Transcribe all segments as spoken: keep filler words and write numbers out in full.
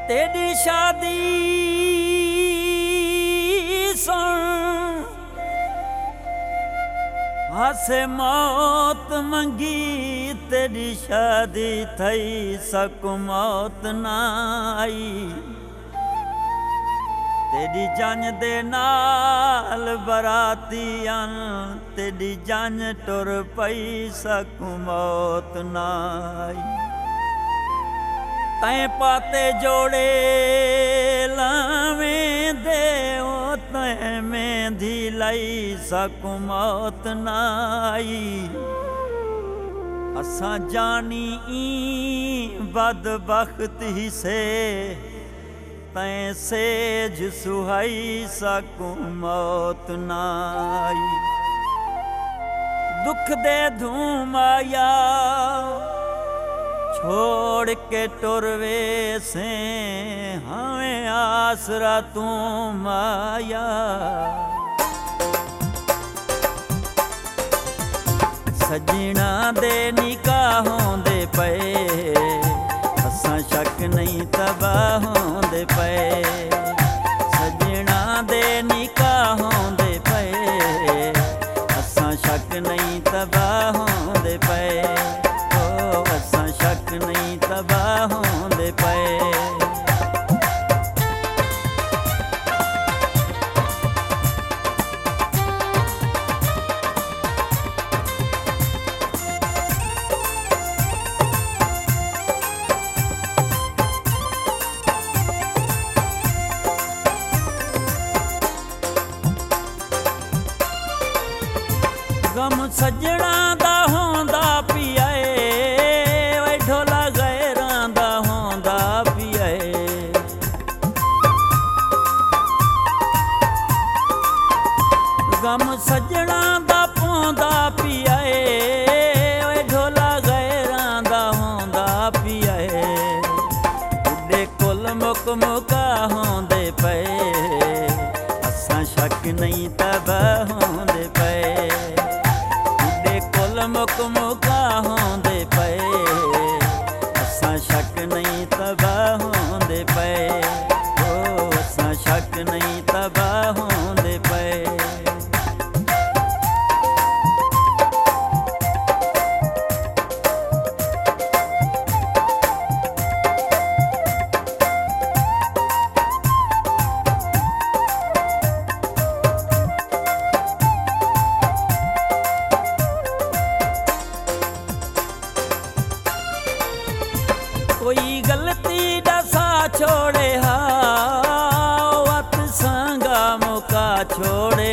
तेरी शादी सुन हासे मौत मंगी तेरी शादी थई सकु मौत ना आई तेरी जंज दे नाल बरातियां तेरी जंज टुर पई सकु मौत ना आई तैं पाते जोड़े लावें दे तैं मेंधी लाई सकु मौत ना आई असां जानी ई बदबख्त ही से तैं सेज सुहाई सकु मौत ना आई दुख दे धूम आया छोड़ के टुरवे से हमें आसरा तू माया सजना दे निकाहों दे पे असां शक नहीं तबाहों दे पे सजना दे निकाहों दे पे असां शक नहीं तबाहों दे पे शक नहीं तबाहों दे पे गम सजना दा होंदा पियाए गम सजना दा पौंदा पियाए ढोला गैरां दा होंदा पियाए उडे कुल मुक मुका होंदे पे असां शक नहीं तबाहों दे पे उडे कुल मुक मुका होंदे पे असां शक नहीं तबाहों दे पे ओ असां शक नहीं तबाहों दे पे कोई गलती दसा छोड़े हा वत संगा मुका छोड़े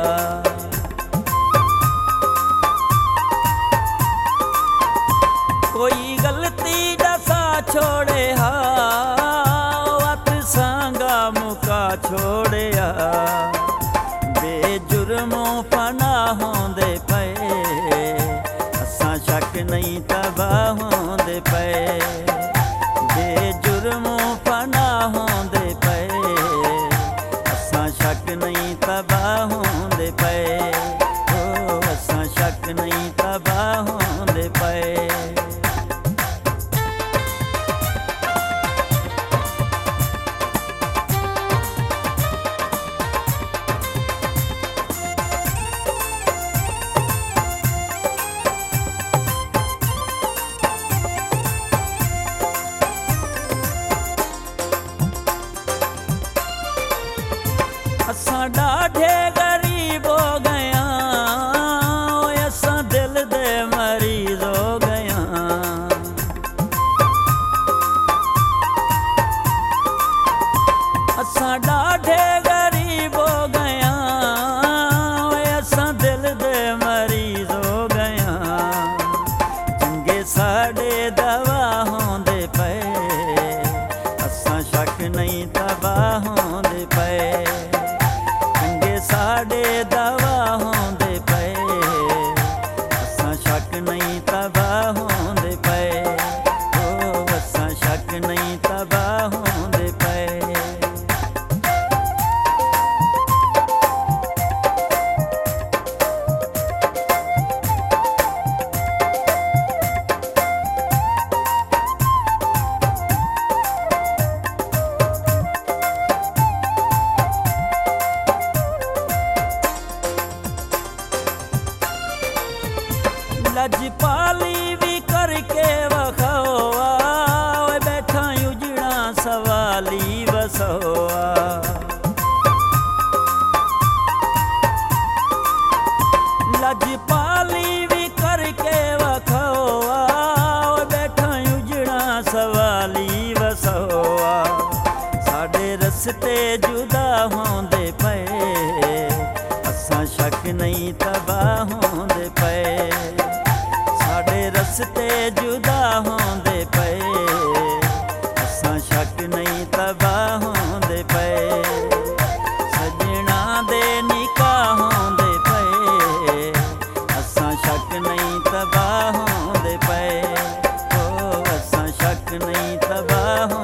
कोई गलती दसा छोड़े हा वत संगा मुका छोड़े बेजुर्मों पनाहों दे पे असां शक नहीं तबाहों दे पे बेजुर्मों पनाहों दे पे असां शक नहीं तबाहों दे पे ओ असां शक नहीं तबाहों दे पे असां ॾाढे गरीब हो गया असां दिल दे ਲਜਪਾਲੀ ਵੀ ਕਰਕੇ ਵਖਾਓਆ ਓਏ ਬੈਠਾ ਉਜੜਾ ਸਵਾਲੀ ਵਸੋਆ ਲਜਪਾਲੀ ਵੀ ਕਰਕੇ ਵਖਾਓਆ ਓਏ ਬੈਠਾ ਉਜੜਾ ਸਵਾਲੀ ਵਸੋਆ ਸਾਡੇ ਰਸਤੇ ਜੁਦਾ ਹੁੰਦੇ ਪਏ ਅਸਾਂ ਸ਼ੱਕ ਨਹੀਂ ਤਬਾਹ ਹੁੰਦੇ ਪਏ ਸਾਡੇ ਰਸਤੇ ਜੁਦਾ ਹੁੰਦੇ ਪਏ ਅਸਾਂ ਸ਼ੱਕ ਨਹੀਂ ਤਬਾਹ ਹੁੰਦੇ ਪਏ ਸੱਜਣਾ ਦੇ ਨਿਕਾਹ ਹੁੰਦੇ ਪਏ ਅਸਾਂ ਸ਼ੱਕ ਨਹੀਂ ਤਬਾਹ ਹੁੰਦੇ ਪਏ ਓ ਅਸਾਂ ਸ਼ੱਕ ਨਹੀਂ ਤਬਾਹ